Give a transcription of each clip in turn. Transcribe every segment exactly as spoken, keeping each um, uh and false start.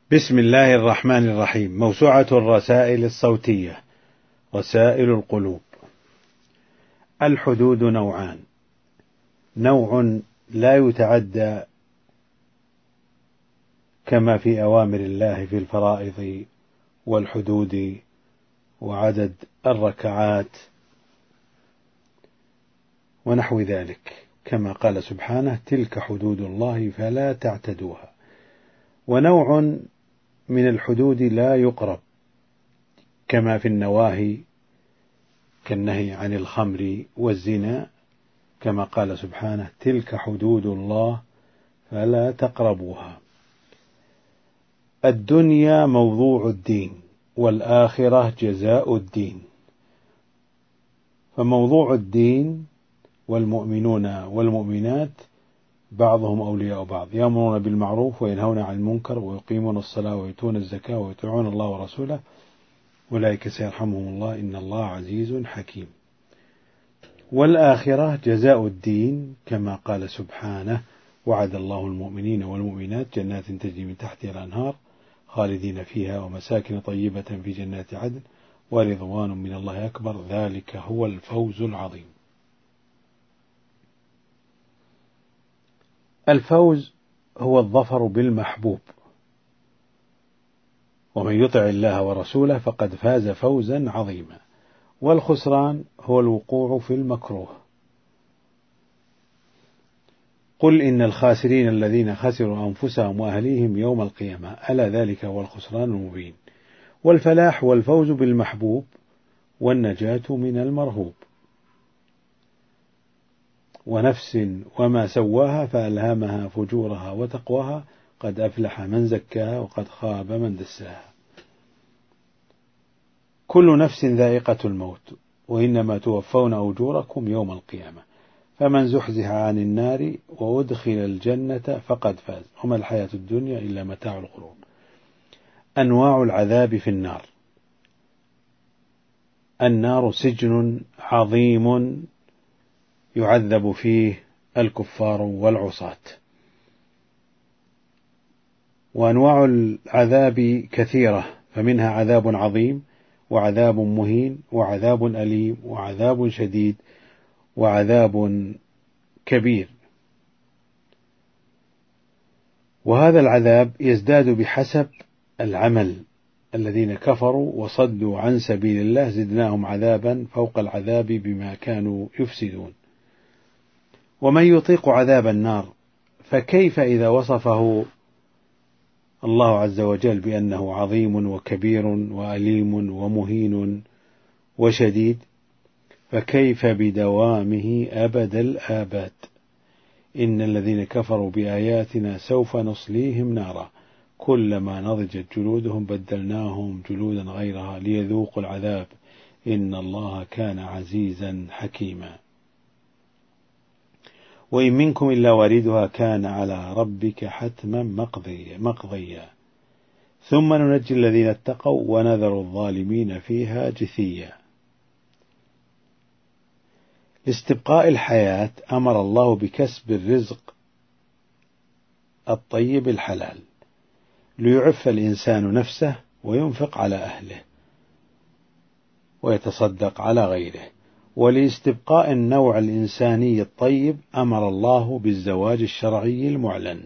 بسم الله الرحمن الرحيم. موسوعة الرسائل الصوتية، رسائل القلوب. الحدود نوعان: نوع لا يتعدى كما في أوامر الله في الفرائض والحدود وعدد الركعات ونحو ذلك، كما قال سبحانه: تلك حدود الله فلا تعتدوها. ونوع من الحدود لا يقرب، كما في النواهي كالنهي عن الخمر والزنا، كما قال سبحانه: تلك حدود الله فلا تقربوها. الدنيا موضوع الدين، والآخرة جزاء الدين. فموضوع الدين والمؤمنون والمؤمنات بعضهم أولياء بعض، يأمرون بالمعروف وينهون عن المنكر ويقيمون الصلاة ويؤتون الزكاة ويطيعون الله ورسوله أولئك سيرحمهم الله إن الله عزيز حكيم. والآخرة جزاء الدين، كما قال سبحانه: وعد الله المؤمنين والمؤمنات جنات تجري من تحتها الأنهار خالدين فيها ومساكن طيبة في جنات عدن ورضوان من الله أكبر ذلك هو الفوز العظيم. الفوز هو الظفر بالمحبوب، ومن يطع الله ورسوله فقد فاز فوزا عظيما. والخسران هو الوقوع في المكروه. قل إن الخاسرين الذين خسروا أنفسهم وأهليهم يوم القيامة ألا ذلك هو الخسران المبين. والفلاح والفوز بالمحبوب والنجاة من المرهوب. ونفس وما سواها فألهمها فجورها وتقواها قد أفلح من زكاها وقد خاب من دساها. كل نفس ذائقة الموت وإنما توفون أجوركم يوم القيامة فمن زحزح عن النار وأدخل الجنة فقد فاز وما الحياة الدنيا إلا متاع الغرور. أنواع العذاب في النار: النار سجن عظيم يعذب فيه الكفار والعصاة. وأنواع العذاب كثيرة، فمنها عذاب عظيم وعذاب مهين وعذاب أليم وعذاب شديد وعذاب كبير. وهذا العذاب يزداد بحسب العمل. الذين كفروا وصدوا عن سبيل الله زدناهم عذابا فوق العذاب بما كانوا يفسدون. ومن يطيق عذاب النار فكيف إذا وصفه الله عز وجل بأنه عظيم وكبير وأليم ومهين وشديد، فكيف بدوامه أبد الآباد. إن الذين كفروا بآياتنا سوف نصليهم نارا كلما نضجت جلودهم بدلناهم جلودا غيرها ليذوقوا العذاب إن الله كان عزيزا حكيما. وإن منكم إلا واردها كان على ربك حتما مقضيا مقضيا ثم ننجي الذين اتقوا ونذر الظالمين فيها جثيا. لاستبقاء الحياة أمر الله بكسب الرزق الطيب الحلال ليعف الإنسان نفسه وينفق على أهله ويتصدق على غيره. ولاستبقاء النوع الإنساني الطيب أمر الله بالزواج الشرعي المعلن.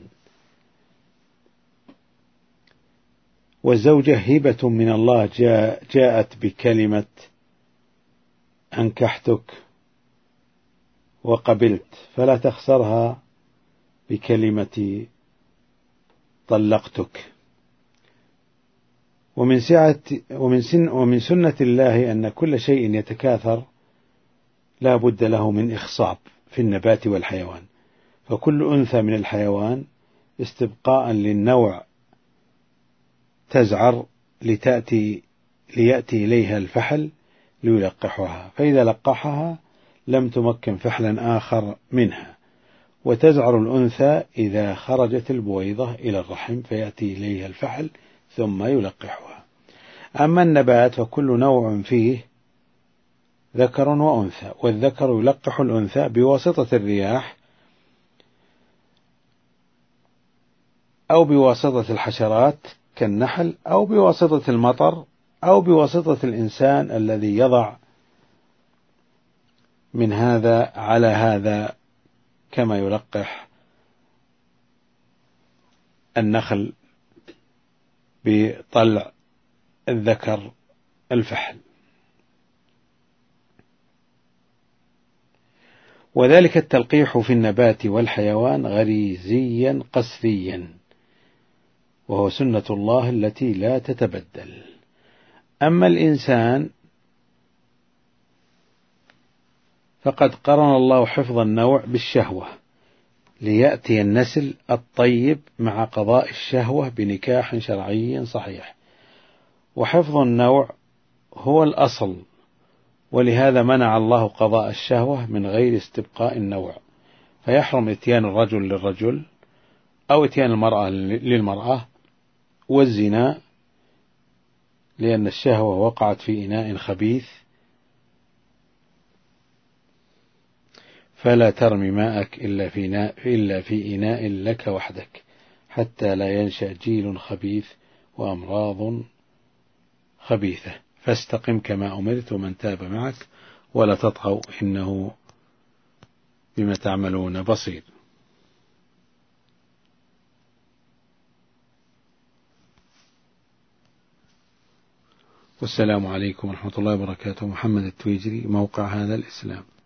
والزوجة هبة من الله جاء جاءت بكلمة أنكحتك وقبلت، فلا تخسرها بكلمة طلقتك. ومن سعة ومن سن ومن سنة الله أن كل شيء يتكاثر لا بد له من إخصاب في النبات والحيوان، فكل أنثى من الحيوان استبقاء للنوع تزعر لتأتي ليأتي إليها الفحل ليلقحها، فإذا لقحها لم تمكن فحلا آخر منها، وتزعر الأنثى إذا خرجت البويضة إلى الرحم فيأتي إليها الفحل ثم يلقحها. أما النبات فكل نوع فيه ذكر وأنثى، والذكر يلقح الأنثى بواسطة الرياح أو بواسطة الحشرات كالنحل، أو بواسطة المطر، أو بواسطة الإنسان الذي يضع من هذا على هذا، كما يلقح النخل بطلع الذكر الفحل. وذلك التلقيح في النبات والحيوان غريزيا قسريا، وهو سنة الله التي لا تتبدل. أما الإنسان فقد قرن الله حفظ النوع بالشهوة ليأتي النسل الطيب مع قضاء الشهوة بنكاح شرعي صحيح، وحفظ النوع هو الأصل، ولهذا منع الله قضاء الشهوة من غير استبقاء النوع، فيحرم اتيان الرجل للرجل أو اتيان المرأة للمرأة، والزنا لأن الشهوة وقعت في إناء خبيث، فلا ترمي ماءك إلا في إناء, إلا في إناء لك وحدك حتى لا ينشأ جيل خبيث وأمراض خبيثة، فاستقم كما أمرت ومن تاب معك ولا تطغوا إنه بما تعملون بصير. والسلام عليكم ورحمة الله وبركاته. محمد التويجري، موقع هذا الإسلام.